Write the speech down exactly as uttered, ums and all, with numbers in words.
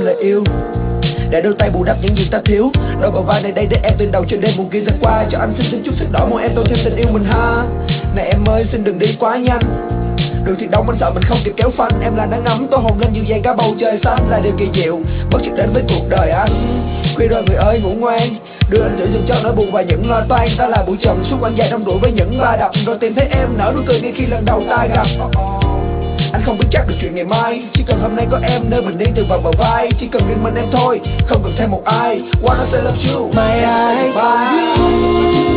lời yêu, để đôi tay bù đắp những gì ta thiếu. Đôi bờ vai này đây để em từ đầu cho đêm buồn kia ra qua. Cho anh xin xin chút sức đỏ môi em tô thêm tình yêu mình ha. Này em ơi xin đừng đi quá nhanh, đường thì đông anh sợ mình không kịp kéo phanh. Em là nắng ấm tô hồn lên dịu dàng cả bầu trời xanh, là điều kỳ diệu bất chợt đến với cuộc đời anh. Khuya rồi người ơi ngủ ngoan, đưa anh giữa giường cho nỗi buồn và những lo toan. Ta là bụi trần suốt quanh dài đông đuổi với những va đập, rồi tìm thấy em nở nụ cười ngay khi lần đầu ta gặp. Anh không biết chắc được chuyện ngày mai, chỉ cần hôm nay có em nơi bình yên từ vào bờ vai. Chỉ cần riêng mình em thôi, không cần thêm một ai. Wanna say love you, my eyes, bye.